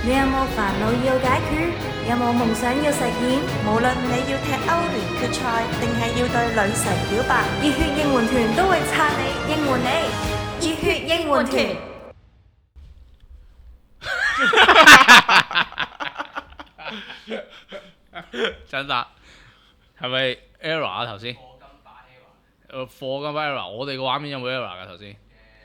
你有冇煩惱要解決？有冇夢想要實現？ 無論你要踢歐聯決賽，定係要對女神表白， 熱血應援團都會撐你，應援你。熱血應援團。 真達係咪 error 啊頭先？課金版 error，我哋個畫面有冇 error 㗎頭先？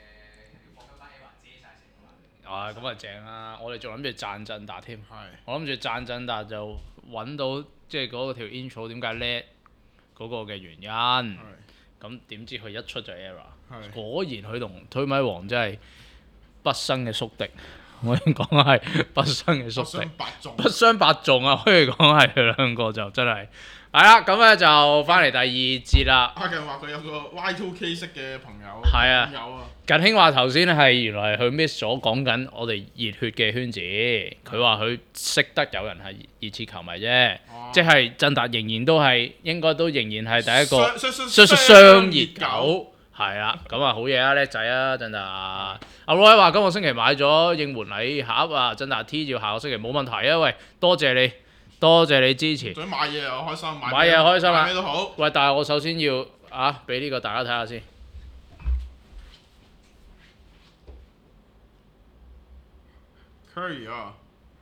咁啊正啦！我哋仲諗住讚振達添，我諗住讚振達就揾到即係嗰條 intro 點解叻嗰個嘅原因，咁點知佢一出就 error，果然佢同推米王真係畢生嘅宿敵，可以講係畢生嘅宿敵，不相伯仲啊！可以講係佢兩個就真係。係啦，咁咧就翻嚟第二節啦。 阿近話佢有個 Y2K 識嘅朋友， 係啊， 有啊。 近興話頭先係原來佢 miss 咗講緊我哋熱血嘅圈子，佢話佢識得有人係熱刺球迷啫，即係振達仍然都係應該都仍然係第一個雙熱狗，係啦，咁啊好嘢啊，叻仔啊振達。阿 Roy 話今個星期買咗應援禮盒啊，振達 T 照下個星期冇問題啊，喂，多謝你。多謝你支持。 想買嘢又開心， 買嘢開心啊！ 咩都好。 喂，但係我首先要俾呢個大家睇下先。 Curry 啊！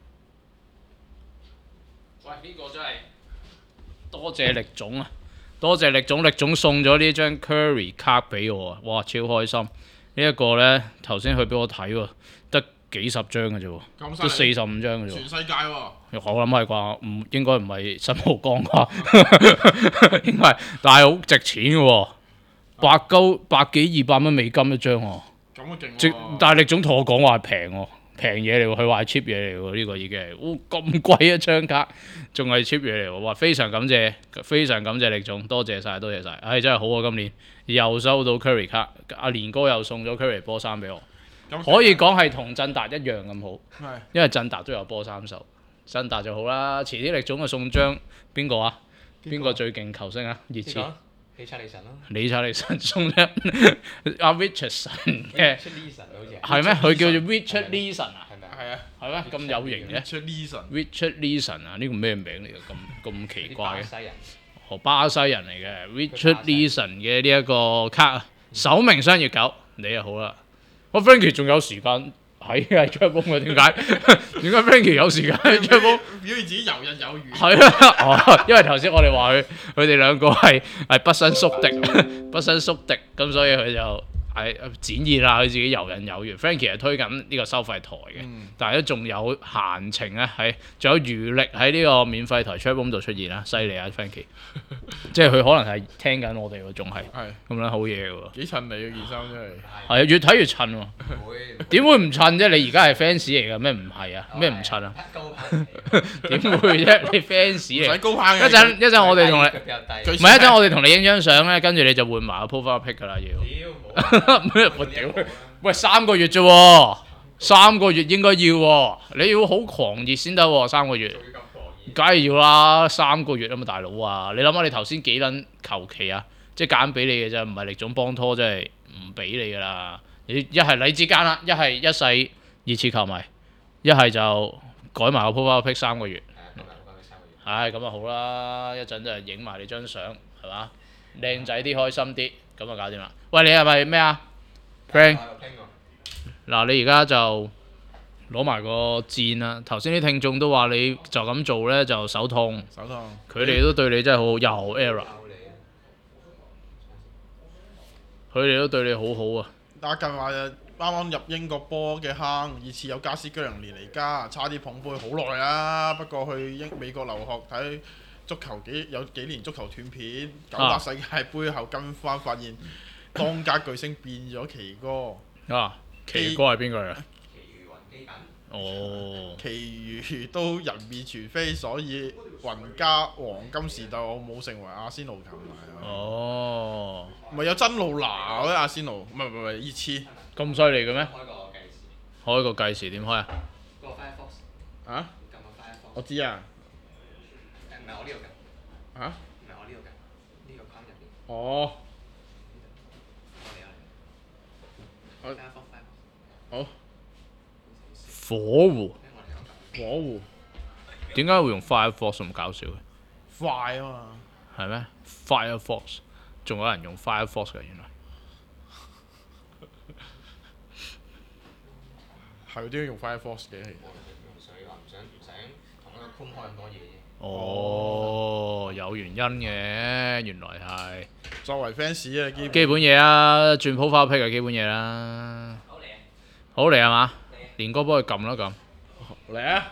喂，呢個真係多謝力總啊！多謝力總，力總送咗呢張 Curry 卡俾我啊！哇，超開心！呢一個呢，頭先佢俾我睇喎，得幾十張嘅啫喎，都45張嘅啫喎。 全世界喎！ 我諗係啩，應該唔係新蒲崗啩，應該係，但係好值錢嘅喎，百幾200蚊美金一張喎。 咁啊勁喎！ 但係力總同我講話係平喎，平嘢嚟喎，佢話係 cheap 嘢嚟喎，呢個已經係，咁貴一張卡，仲係 cheap 嘢嚟喎，哇！非常感謝力總，多謝晒，真係好啊！今年又收到 Curry 卡，阿連哥又送咗 Curry 波衫俾我，可以講係同振達一樣咁好，因為振達都有波衫手。振達就好啦，遲啲力總就送張邊個啊？邊個最勁球星啊？熱刺理查利神咯。 理查利神送張阿 Richardson 嘅，係咩？佢叫做 Richard Leeson 啊？ 係咪？係啊。 係咩？咁有型嘅 Richard Leeson 啊？呢個咩名嚟㗎？咁奇怪嘅。巴西人嚟嘅 Richard Leeson 嘅呢一個卡啊，首名雙熱狗，你又好啦。我 Frankie 仲有時間。係吹風嘅，點解 Frankie 有時間吹風？ 表現自己游刃有餘。 係啊，因為頭先我哋話佢哋兩個係不生宿敵，咁所以佢就展現下佢自己游刃有餘。Frankie 係推緊呢個收費台嘅，但係都仲有閒情啊，仲有餘力喺呢個免費台 Chatroom 度出現啦，犀利啊 Frankie！ 即係佢可能係聽緊我哋喎，仲係咁樣好嘢喎。 幾襯你嘅件衫真係。 係啊，越睇越襯喎。點會唔襯啫？你而家係 fans 嚟㗎咩？唔係啊？咩唔襯啊？點會啫？你 fans 嚟。 唔使高攀嘅。 一陣我哋同你，唔係一陣我哋同你影張相咧，跟住你就換埋個 profile pic 㗎啦要。我屌！喂，3個月啫喎，3個月應該要喎，你要好狂熱先得喎，3個月。梗係要啦，3個月啊嘛，大佬啊！你諗下你頭先幾撚求其啊？即係揀俾你嘅啫，唔係力總幫拖，真係唔俾你㗎啦。你一係你之間啦，一係一世熱刺球迷，一係就改埋個 profile pic 3個月。唉，咁啊好啦，一陣就影埋你張相，係嘛？靚仔啲，開心啲，咁啊搞掂啦。喂，你係咪咩啊 ？Frank， 嗱你而家就攞埋個箭啦！頭先啲聽眾都話你就咁做咧就手痛，佢哋都對你真係好好，又 error， 佢哋都對你好好啊！ 阿近話啱啱入英國波嘅坑，熱刺有加斯居良連尼加，差啲捧杯好耐啦。不過去美國留學睇足球有幾年足球斷片，98世界盃後跟翻發現當家巨星變咗奇哥。 奇哥係邊個嚟啊？ 其餘都人面全非，所以雲加黃金時代我冇成為阿仙奴球迷。唔係有真路拿嗰啲阿仙奴，唔係熱刺。 咁犀利嘅咩？開個計時點開啊？ 啊？我知啊。 唔係我呢度㗎。 嚇？ 唔係我呢度㗎，呢個框入邊。 哦。 我嚟。 好。 火狐。 火狐點解會用 Firefox 咁搞笑嘅？ 快啊嘛， 係咩 ？Firefox 仲有人用 Firefox 嘅原來。 係都要用 Firefox 嘅。 所以話唔想同一個 Chrome 開咁多嘢啫。 哦，有原因嘅，原來係作為 fans 啊， 基本嘢啊，轉 profile pic 係基本嘢啦。好嚟係嘛？連哥幫佢撳啦撳。 嚟啊！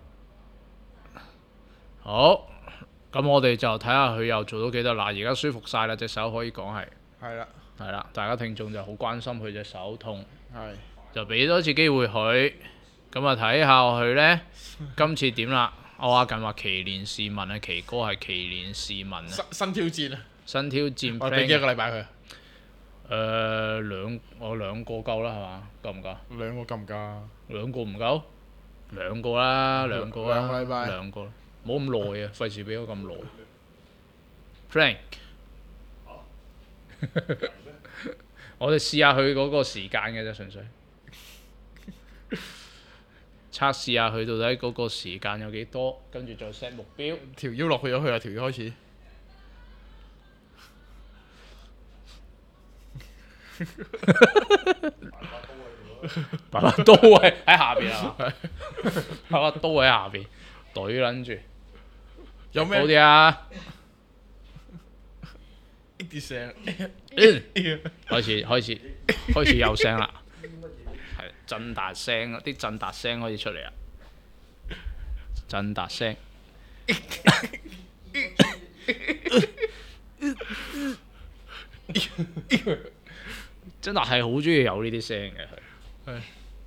好，咁我哋就睇下佢又做到幾多。嗱，而家舒服晒啦，隻手可以講係。 係啦， 係啦，大家聽眾就好關心佢隻手痛， 係就俾多次機會佢。咁啊睇下佢呢，今次點啦？我話近話奇連士文啊，奇哥係奇連士文啊。 新挑戰啊！ 新挑戰 plan。 我俾幾個禮拜佢？ 我兩個夠啦係嘛？夠唔夠？ 兩個夠唔夠？ 兩個唔夠？兩個啦，兩個啦， 兩個禮拜兩個，冇咁耐啊，費事俾我咁耐。Frank，我哋試下佢嗰個時間嘅啫，純粹測試下佢到底嗰個時間有幾多，跟住再 set 目標。 條腰落去咗，佢啊條腰開始。 把把刀喺下邊啊！把把刀喺下邊，懟撚住。 有咩？ 好啲啊！ 啲聲， 開始有聲啦，係震達聲，啲震達聲開始出嚟啦，震達聲。真係好中意有呢啲聲嘅佢。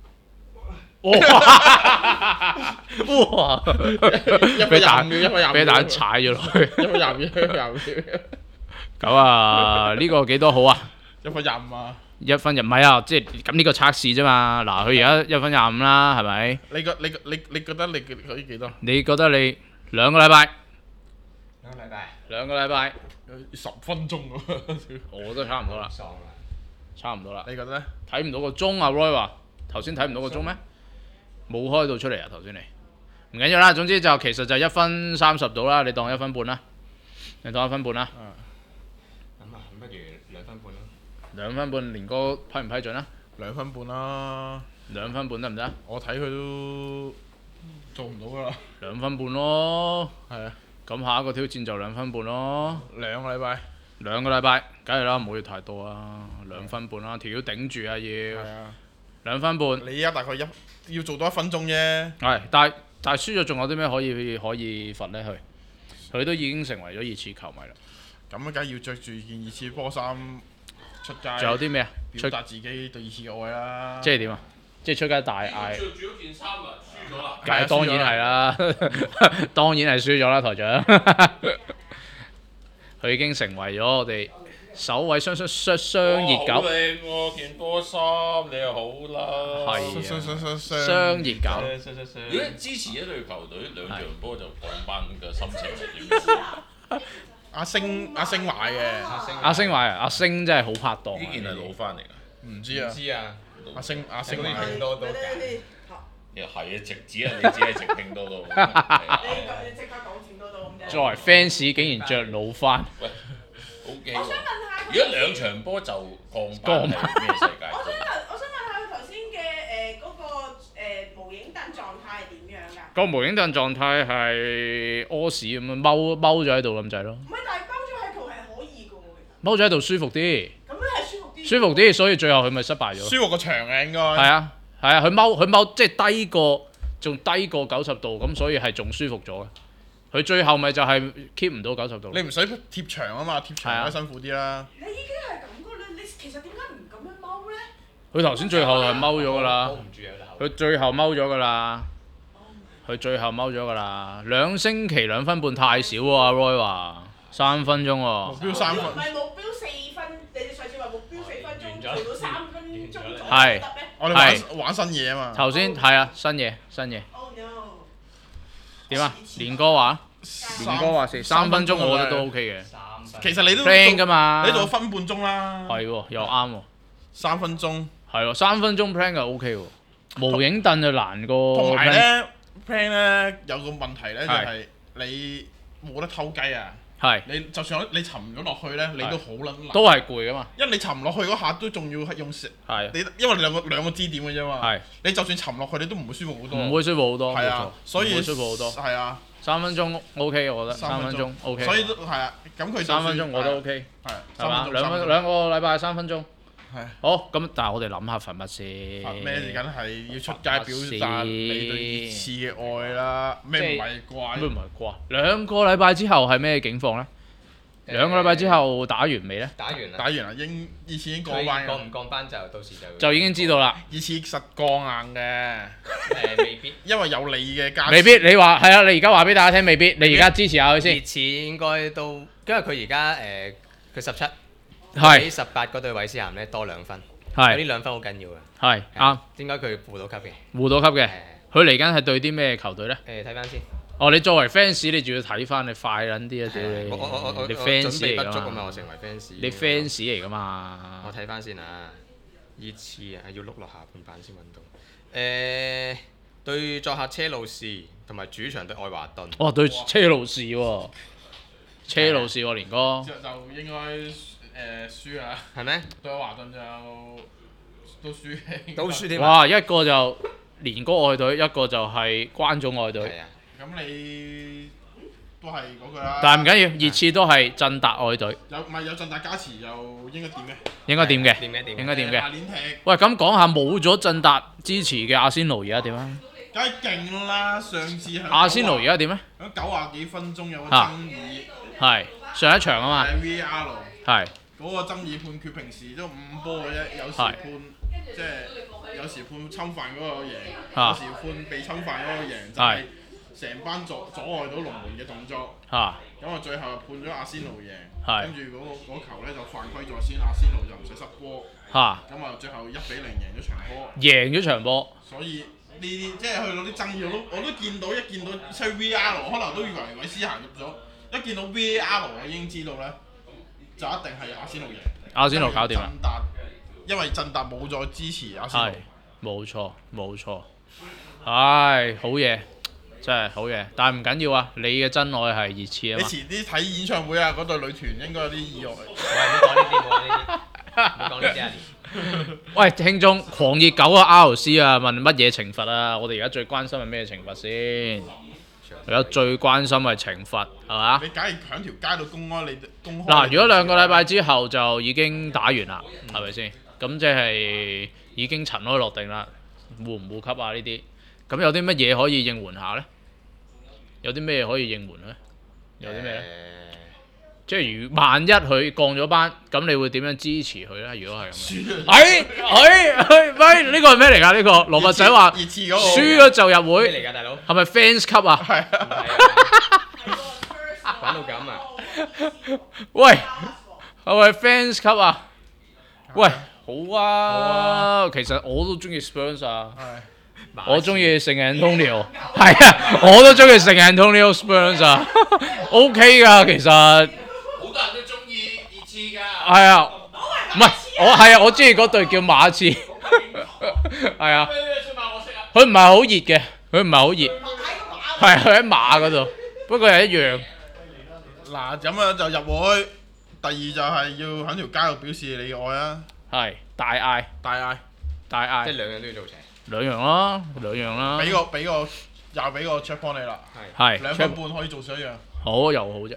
哇！俾蛋踩咗落去。 1分25 咁啊，呢個幾多好啊 1分25啊！ 1分唔係啊，即係咁呢個測試啫嘛。嗱，佢而家1分25啦，係咪？ 你覺得你可以幾多？ 你覺得你兩個禮拜？ 兩個禮拜。 10分鐘喎。 我都差唔多啦， 爽啦！ 差唔多啦。 你覺得咧？ 睇唔到個鐘啊 ，Roy 話頭先睇唔到個鐘咩？冇開到出嚟啊！頭先你唔緊要啦，總之就其實就1分30到啦，你當1分半啦，你當1分半啦。 咁啊，不如2分半啦。 2分半，連哥批唔批准啊 2分半啦。 2分半得唔得？ 我睇佢都做唔到噶啦。 2分半咯。 係啊。 咁下一個挑戰就2分半咯。 2個禮拜。 2個禮拜，梗係啦，唔好要太多啊，2分半啦，條腰頂住啊要。 係啊。 2分半。 你而家大概要做到1分鐘啫。 係，但係輸咗仲有啲咩可以罰呢？佢都已經成為咗熱刺球迷啦。 咁啊，梗係要着住件熱刺波衫出街。 仲有啲咩啊？ 表達自己對熱刺嘅愛啦。 即係點啊？即係出街大嗌。 着住嗰件衫啊，輸咗啦。 梗係當然係啦，當然係輸咗啦，台長。佢已經成為咗我哋首位雙熱狗。 好靚喎件波衫，你又好啦。 係啊，雙雙熱狗。 如果支持一隊球隊兩場波就降班嘅心情係點樣？ 阿星買嘅。 阿星話阿星真係好拍檔。 呢件係攞翻嚟㗎。 唔知啊。 知啊， 阿星買拼多多㗎。 又係啊，直指啊，你只係直拼多多。 你即刻講錢多多咁啫。 作為 fans 竟然着老翻。 喂，OK 喎。 我想問下， 如果兩場波就降班係咩世界？ 我想問下佢頭先嘅嗰個無影燈狀態係點樣㗎？ 個無影凳狀態係屙屎咁樣踎咗喺度咁滯咯。 唔係，但係包咗喺度係可以㗎喎，其實。 踎咗喺度舒服啲。 咁樣係舒服啲。 舒服啲，所以最後佢咪失敗咗。 舒服個場嘅應該。 係啊，係啊，佢踎即係仲低過90度，咁所以係仲舒服咗嘅。佢最後咪就係 keep 唔到90度。 你唔使貼牆啊嘛，貼牆梗係辛苦啲啦。 你已經係咁㗎啦，你其實點解唔咁樣踎咧？ 佢頭先最後係踎咗㗎啦保，唔住啊！ 佢最後踎咗㗎啦，佢最後踎咗㗎啦。2星期2分半太少喎，阿 Roy 話3分鐘喎。 目標3分。 唔係目標4分，你哋上次話目標4分鐘，做到3分鐘左右係得咩？ 我哋玩新嘢啊嘛。 頭先係啊，新嘢。 Oh no！ 點啊？連哥話3分鐘，我覺得都 OK 嘅。 其實你都 plan 㗎嘛， 你做1分半鐘啦。 係喎，又啱喎。 3分鐘。 係喎，3分鐘 plan 就 OK 喎。無影凳就難過。 同埋咧， plan 咧有個問題咧就係你冇得偷雞啊！ 係你就算你沉咗落去咧，你都好撚難。 都係攰噶嘛。 因為你沉落去嗰下都仲要係用係你因為你兩個支點嘅啫嘛。 係。 你就算沉落去，你都唔會舒服好多。 唔會舒服好多。 係啊，所以唔會舒服好多。 係啊。 3分鐘 OK， 我覺得3分鐘 OK。 所以都係啊，咁佢 3分鐘我都 OK。係嘛？兩個禮拜3分鐘。 係。 好，咁但係我哋諗下佛乜先？ 咩梗係要出街表達你對熱刺嘅愛啦？咩唔係怪？ 咩唔係怪？2個禮拜之後係咩境況咧？2個禮拜之後打完未咧？ 打完啦。 打完啦，熱刺已經降班。 降唔降班就到時就已經知道啦。 熱刺實降硬嘅。 未必。 因為有你嘅加。 未必，你話係啊？你而家話俾大家聽，未必。你而家支持下佢先。 熱刺應該都，因為佢而家佢17。 係比18嗰隊韋斯咸咧多2分， 係呢2分好緊要嘅。 係啱。 點解佢護到級嘅？ 護到級嘅，佢嚟緊係對啲咩球隊咧？ 睇翻先。 哦，你作為 fans，你仲要睇翻，你快撚啲啊！屌你！ 我你 fans 準備不足嚟㗎嘛？ 我成為 fans。 你 fans 嚟㗎嘛？ 我睇翻先啊，熱刺啊，要碌落下半版先揾到。對作客車路士同埋主場對愛華頓。 哦，對車路士喎，車路士喎，連哥。 就應該。輸啊！ 係咩？ 對華頓就都輸。 都輸添。 哇！一個就連哥愛隊，一個就係關總愛隊。 係啊。 咁你都係嗰句啦。 但係唔緊要，熱刺都係鎮達愛隊。 有鎮達加持又應該掂嘅。 應該掂嘅。 掂嘅。 應該掂嘅。 下年踢。 喂，咁講下冇咗鎮達支持嘅阿仙奴而家點啊？ 梗係勁啦！上次阿仙奴而家點咧？ 喺90幾分鐘有個爭議。 係上一場啊嘛。 VAR。 係。 嗰個爭議判決平時都5波嘅啫，有時判即係有時判侵犯嗰個贏，有時判被侵犯嗰個贏，就係成班阻礙到龍門嘅動作。咁啊最後判咗阿仙奴贏，跟住嗰球咧就犯規在先，阿仙奴就唔使失波。咁啊最後1-0贏咗場波。贏咗場波。 所以呢啲即係去到啲爭議我都見到，一見到即係 VAR 可能都以為韋斯咸入咗，一見到 VAR 我已經知道咧。就一定係阿仙奴贏。 阿仙奴搞掂啦。 因為鎮達冇再支持阿仙奴。冇錯。唉，好嘢，真係好嘢。但係唔緊要啊，你嘅真愛係熱刺啊嘛。 你遲啲睇演唱會啊，嗰隊女團應該有啲意外。 唔好講呢啲啊！ 喂，聽眾狂熱狗啊 RC 啊，問乜嘢懲罰啊？我哋而家最關心係咩懲罰先？而家最關心係懲罰，係嘛？ 你梗係響條街度公開。 嗱，如果2個禮拜之後就已經打完啦，係咪先？咁即係已經塵埃落定啦，護唔護級啊？呢啲咁有啲乜嘢可以應援下咧？有啲咩可以應援咧？有啲咩咧？即係如萬一佢降咗班，咁你會點樣支持佢咧？如果係咁樣，喂，呢個係咩嚟㗎？呢個羅密仔話輸咗就入會。 咩嚟㗎，大佬？ 係咪 fans 級啊？ 係啊。 玩到咁啊！ 喂，係咪 fans 級啊？喂，好啊。其實我都中意 Spurs 啊。我中意聖安東尼奧。係啊，我都中意聖安東尼奧 Spurs 啊。OK 㗎，其實。 好多人都中意熱刺㗎。 係啊，唔係我中意嗰隊叫馬刺。係啊。佢唔係好熱嘅，佢唔係好熱。係佢喺馬嗰度，不過係一樣。 嗱，咁啊就入會。第二就係要喺條街度表示你嘅愛啊。 係大嗌。 即係2樣都要做齊。 兩樣啦。 俾個 check point 你啦。 係。 2分半可以做上一樣。 好又好啫。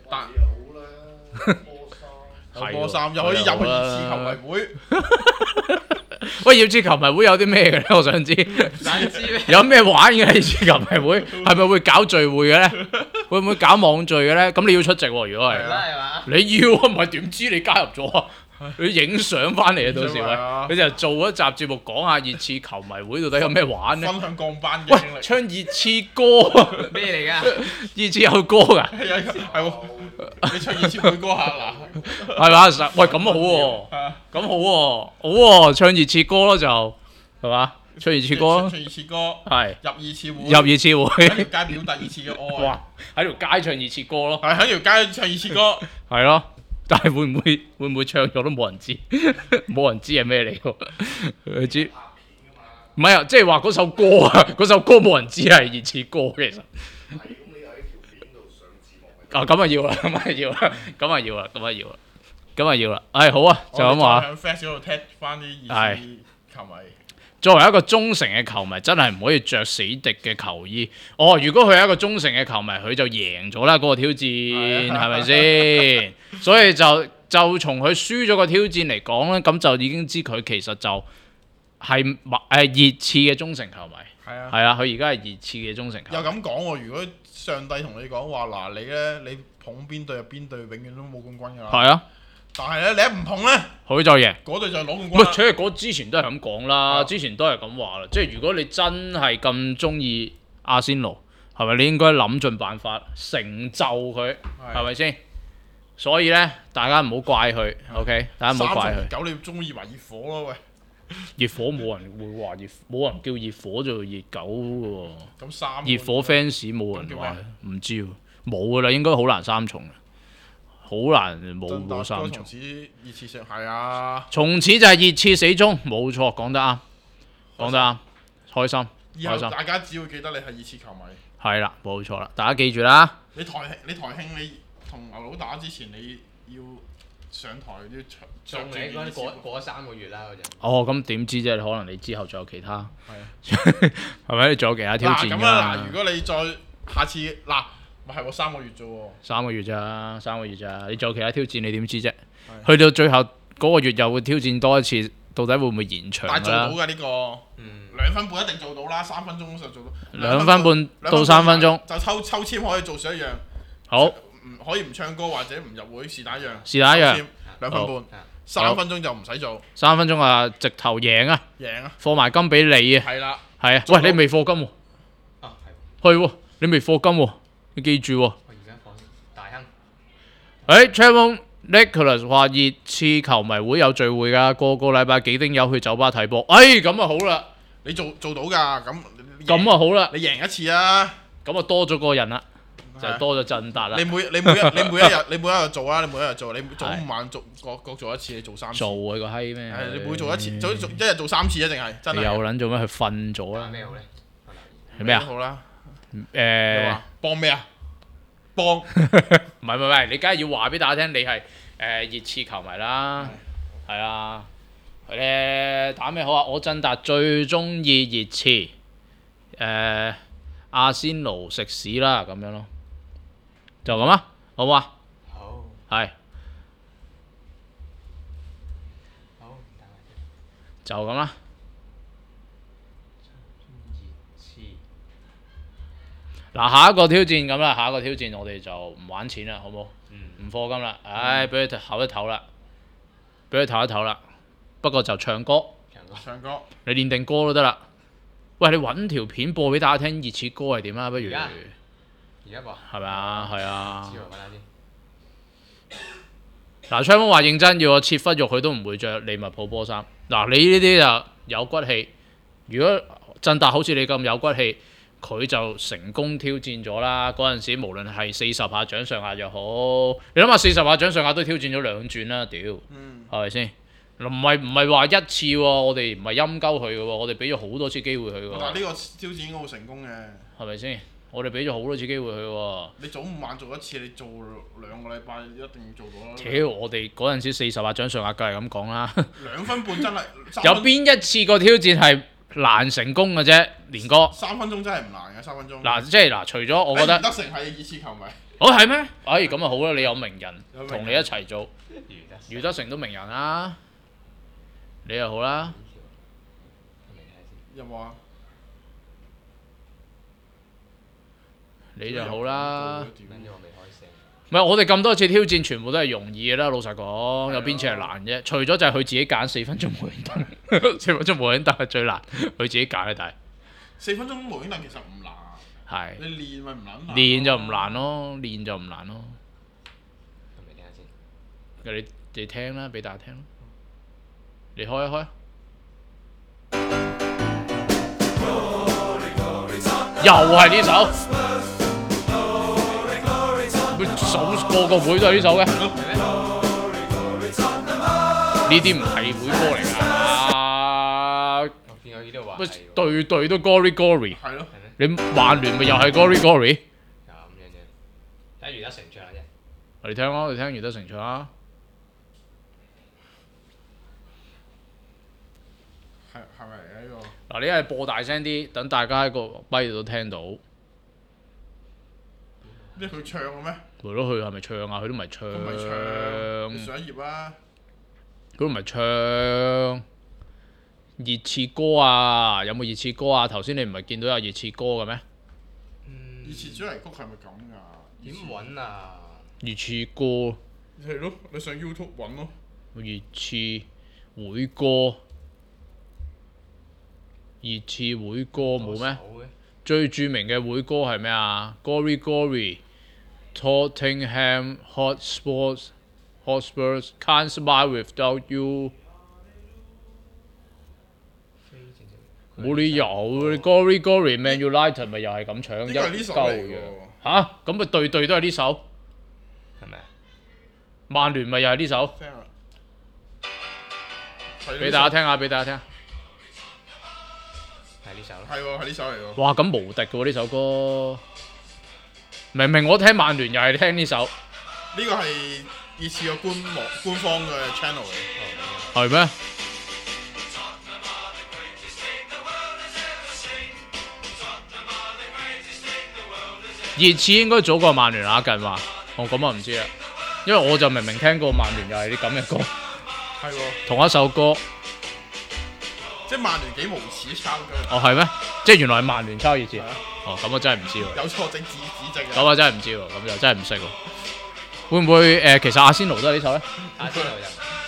有波衫又可以入去熱刺球迷會。 喂，熱刺球迷會有啲咩嘅咧？我想知。有咩玩嘅咧？熱刺球迷會係咪會搞聚會嘅咧？會唔會搞網聚嘅咧？咁你要出席喎，如果係。你要啊，唔係點知你加入咗啊？你影相翻嚟啊，到時喂，你就做一集節目講下熱刺球迷會到底有咩玩咧？ 分享降班嘅經歷。 喂，唱熱刺歌咩嚟㗎？ 熱刺有歌㗎？ 係喎，你唱熱刺會歌下嗱。 係嘛？喂，咁好喎，咁好喎，好喎，唱熱刺歌咯就係嘛？唱熱刺歌咯。 唱熱刺歌。 係。 入熱刺會。 入熱刺會。 喺條街表達熱刺嘅愛。 哇！喺條街唱熱刺歌咯。 係喺條街唱熱刺歌。 係咯。但係會唔會唱咗都冇人知，冇人知係咩嚟喎？佢知唔係啊，即係話嗰首歌啊，嗰首歌冇人知係熱刺歌其實。啊咁啊要啦，咁啊要啦，咁啊要啦，咁啊要啦，咁啊要啦。好啊，就咁話。 喺 Flash 嗰度踢翻啲熱刺球迷。 作為一個忠誠嘅球迷，真係唔可以着死敵嘅球衣。如果佢係一個忠誠嘅球迷，佢就贏咗啦嗰個挑戰，係咪先？所以就從佢輸咗個挑戰嚟講咧，咁就已經知佢其實就係熱刺嘅忠誠球迷。係啊，佢而家係熱刺嘅忠誠球迷。 又咁講喎，如果上帝同你講話嗱，你捧邊隊入邊隊，永遠都冇冠軍㗎啦。係啊。但係咧，你一唔捧咧， 佢就贏， 嗰隊就攞冠軍。 唔係，除咗嗰之前都係咁講啦，之前都係咁話啦。即係如果你真係咁中意阿仙奴，係咪你應該諗盡辦法成就佢，係咪先？所以咧，大家唔好怪佢 ，OK？ 大家唔好怪佢。 狗你中意埋熱火咯，喂！ 熱火冇人會話冇人叫熱火做熱狗嘅喎。 咁熱火 fans 冇人話，唔知喎，冇㗎啦，應該好難三重。好難冇三重。從此熱刺上係啊！ 從此就係熱刺死忠，冇錯，講得啱，講得啱，開心。 以後大家只會記得你係熱刺球迷。 係啦，冇錯啦，大家記住啦。 你台慶你同牛佬打之前，你要上台要仲你嗰陣過咗3個月啦嗰陣。 咁點知啫？可能你之後仲有其他。係咪？你仲有其他挑戰㗎？ 咁啊嗱，如果你再下次嗱。咪係喎，3個月啫喎。3個月咋？你仲有其他挑戰，你點知啫？去到最後嗰個月又會挑戰多一次，到底會唔會延長啦？但係做到㗎呢個，2分半一定做到啦，3分鐘就做到。2分半到3分鐘。就抽籤可以做上一樣。好。可以唔唱歌或者唔入會，是但一樣。是但一樣。2分半，3分鐘就唔使做。3分鐘啊，直頭贏啊！贏啊！課埋金俾你啊！係啦。係啊，喂，你未課金喎？啊，係。係喎，你未課金喎？你記住喎！我而家講大亨。Travel Nicholas 話熱刺球迷會有聚會㗎，個禮拜幾丁友去酒吧睇波。咁啊好啦，你做到㗎，咁啊好啦，你贏一次啊，咁啊多咗個人啦，就多咗振達啦。你每一日做啊，你每一日做，你早午晚各做一次，你做3次。做佢個閪咩？係你每做一次，一日做3次一定係真係。你有撚做咩？佢瞓咗啦。咩好咧？係咩啊？好啦。幫咩啊？幫唔係，你梗係要話俾大家聽，你係熱刺球迷啦，係啊。打咩好啊？我振達最中意熱刺，阿仙奴食屎啦咁樣咯，就咁啊，好唔好啊？好。係。好。就咁啦。嗱，下一個挑戰咁啦，下一個挑戰我哋就唔玩錢啦，好冇？唔課金啦，俾佢唞一唞啦，俾佢唞一唞啦。不過就唱歌，你練定歌都得啦。喂，你揾條片播俾大家聽，熱刺歌係點啊？不如？而家播。係咪啊？係啊。嗱，昌鋒話認真要我切忽肉，佢都唔會着利物浦波衫。嗱，你呢啲就有骨氣。如果振達好似你咁有骨氣，佢就成功挑戰咗啦！嗰陣時無論係40下掌上壓又好，你諗下40下掌上壓都挑戰咗2轉啦，屌，係咪先？唔係話一次喎，我哋唔係陰鳩佢嘅喎，我哋俾咗好多次機會佢喎。但係呢個挑戰應該好成功嘅，係咪先？我哋俾咗好多次機會佢喎。你早午晚做一次，你做2個禮拜一定做到啦。屌，我哋嗰陣時40下掌上壓梗係咁講啦。2分半真係有邊一次個挑戰係難成功嘅啫，連哥。3分鐘真係唔難嘅，3分鐘。嗱，即係嗱，除咗我覺得。余德成係熱刺球迷。係咩？咁啊好啦，你有名人同你一齊做，余德成都名人啦，你又好啦。有冇啊？你就好啦。唔係，我哋咁多次挑戰，全部都係容易嘅啦。老實講，有邊次係難啫？除咗就係佢自己揀4分鐘無影燈，4分鐘無影燈係最難，佢自己揀嘅。但係4分鐘無影燈其實唔難。係。你練咪唔難？練就唔難咯，練就唔難咯。咁你聽下先。你聽啦，俾大家聽啦。你開一開。又係呢首。個會都係呢首嘅，呢啲唔係會歌嚟㗎。我見有呢度話。 隊隊都 Gory Gory。 係咯。 你曼聯咪又係 Gory Gory？ 咁樣啫，睇余德成唱啫。 我哋聽咯，我哋聽余德成唱啊。 係咪嚟嘅呢個？ 嗱，你係播大聲啲，等大家喺個咪度都聽到。 咩佢唱嘅咩？ 咪咯，佢係咪唱啊？佢都唔係唱。 佢唔係唱。你上一頁啊！ 佢都唔係唱。熱刺歌啊，有冇熱刺歌啊？頭先你唔係見到有熱刺歌嘅咩？ 熱刺主題曲係咪咁㗎？ 點揾啊？ 熱刺歌。 係咯，你上 YouTube 揾咯。 熱刺會歌。熱刺會歌冇咩？最著名嘅會歌係咩啊 ？Gory Gory、Tottenham Hotspurs、Can't Survive Without You。冇理由，Gory Gory、Man United 咪又係咁唱一鳩嘅嚇，咁咪對對都係呢首， 係咪啊？ 曼聯咪又係呢首，俾大家聽下，俾大家聽。 係呢首咯。 係喎，係呢首嚟喎。 哇，咁無敵嘅喎呢首歌，明明我聽曼聯又係聽呢首。 呢個係熱刺個官方嘅 channel 嚟。 係咩？熱刺應該早過曼聯啊，近話，咁啊唔知啦，因為我就明明聽過曼聯又係啲咁嘅歌， 係喎， 同一首歌。 即係曼聯幾無恥抄嘅。 哦係咩？即係原來係曼聯抄熱刺。哦咁我真係唔知喎。 有錯正指正。 咁我真係唔知喎，咁就真係唔識喎。會唔會其實阿仙奴都係呢首咧？ 阿仙奴好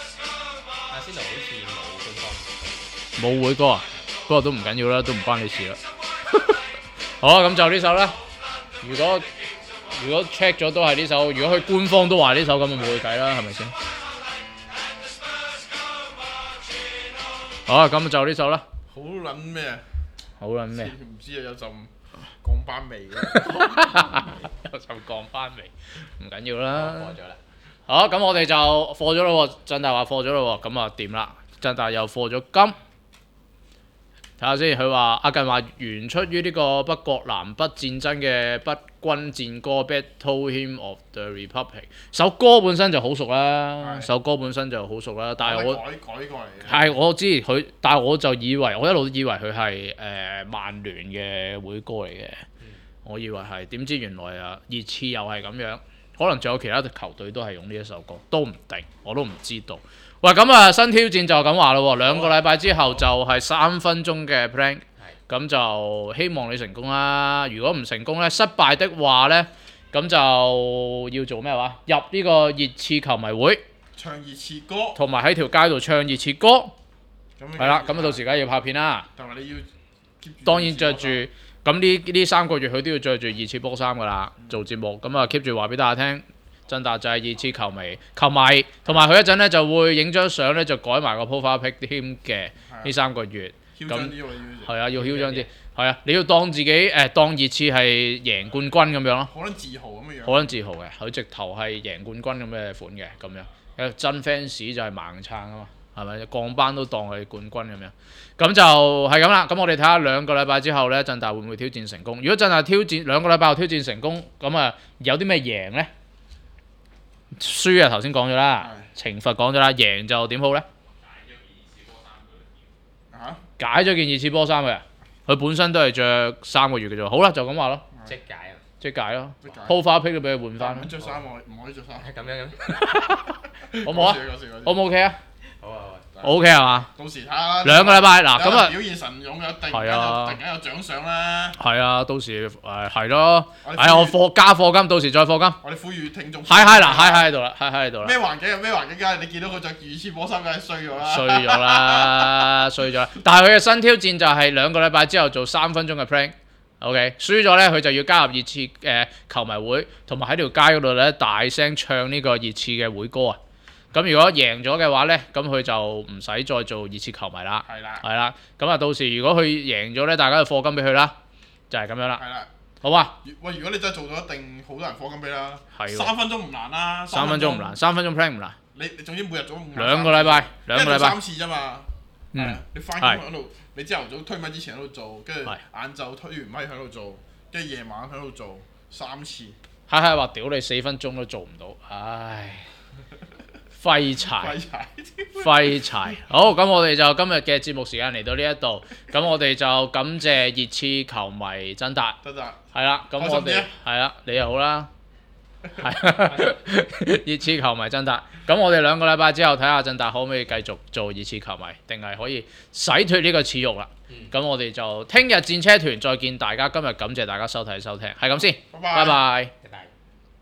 似冇官方。 冇會歌啊？不過都唔緊要啦，都唔關你事啦。好啊，咁就呢首啦。如果 check 咗都係呢首，如果佢官方都話呢首咁就冇去計啦，係咪先？好啊，咁就呢首啦。 好撚咩啊？ 好撚咩？ 唔知啊，有陣降班味嘅。 有陣降班味，唔緊要啦。 過咗啦。 好，咁我哋就課咗啦喎，振大話課咗啦喎，咁啊掂啦，振大又課咗金。睇下先，佢話阿近話原出於呢個北國南北戰爭嘅北軍戰歌《Battle Hymn of the Republic》，首歌本身就好熟啦，首歌本身就好熟啦，但係我改過嚟嘅。 係我知佢，但係我就以為我一路都以為佢係曼聯嘅會歌嚟嘅，我以為係，點知原來啊熱刺又係咁樣，可能仲有其他球隊都係用呢一首歌，都唔定，我都唔知道。喂，咁啊新挑戰就咁話咯喎，2個禮拜之後就係3分鐘嘅 prank，咁就希望你成功啦。如果唔成功咧，失敗的話咧，咁就要做咩話？入呢個熱刺球迷會， 唱熱刺歌， 同埋喺條街度唱熱刺歌。係啦，咁啊到時梗係要拍片啦。 同埋你要當然着住，咁呢3個月佢都要着住熱刺波衫噶啦，做節目，咁啊 keep 住話俾大家聽。振達就係熱刺球迷，同埋佢一陣咧就會影張相咧，就改埋個 profile pic 添嘅呢3個月。 囂張啲喎， 係啊，要囂張啲。係啊，你要當自己當熱刺係贏冠軍咁樣咯。 好撚自豪咁嘅樣。 好撚自豪嘅，佢直頭係贏冠軍咁嘅款嘅咁樣。真 fans 就係盲撐啊嘛，係咪？降班都當佢冠軍咁樣。咁就係咁啦。咁我哋睇下2個禮拜之後咧，振達會唔會挑戰成功？如果振達2個禮拜後挑戰成功，咁啊有啲咩贏咧？輸啊頭先講咗啦，懲罰講咗啦，贏就點好咧？解咗件熱刺波衫嘅，佢本身都係着3個月嘅啫。好啦，就咁話咯。 即解啊！ 即解咯，鋪花披都俾佢換翻。 唔着衫我唔可以着衫。 係咁樣嘅咩？ 好唔好啊？O 唔 OK 啊？ 好啊 ，OK 係嘛？ 到時睇下。 2個禮拜嗱，咁啊表現神勇嘅，突然間有獎賞啦。 係啊，到時係咯。我加課金，到時再課金。 我哋呼籲聽眾。 喺嗱，喺度啦，喺度啦。 咩環境有咩環境㗎？你見到佢着熱刺波衫，梗係衰咗啦。 衰咗啦，衰咗。但係佢嘅新挑戰就係2個禮拜之後做3分鐘嘅 prank。OK， 輸咗咧，佢就要加入熱刺球迷會，同埋喺條街嗰度咧大聲唱呢個熱刺嘅會歌啊！咁如果贏咗嘅話咧，咁佢就唔使再做熱刺球迷啦。 係啦。 係啦，咁啊到時如果佢贏咗咧，大家就課金俾佢啦，就係咁樣啦。 係啦。 好嘛？ 喂，如果你真係做到一定好多人課金俾啦。 係喎。 3分鐘唔難啦。 3分鐘唔難，3分鐘 prank 唔難。 你總之每日做5。 2個禮拜，2個禮拜。 3次啫嘛。 係啊，你翻工喺度，你朝頭早推咪之前喺度做，跟住晏晝推完咪喺度做，跟住夜晚喺度做3次。 係話屌你4分鐘都做唔到，唉，廢柴。廢柴。好，咁我哋就今日嘅節目時間嚟到呢一度，咁我哋就感謝熱刺球迷曾達。係啦，咁我哋係啦，你又好啦。係熱刺球迷曾達，咁我哋2個禮拜之後睇下曾達可唔可以繼續做熱刺球迷，定係可以洗脫呢個恥辱啦。咁我哋就聽日戰車團再見大家，今日感謝大家收睇收聽，係咁先，拜拜。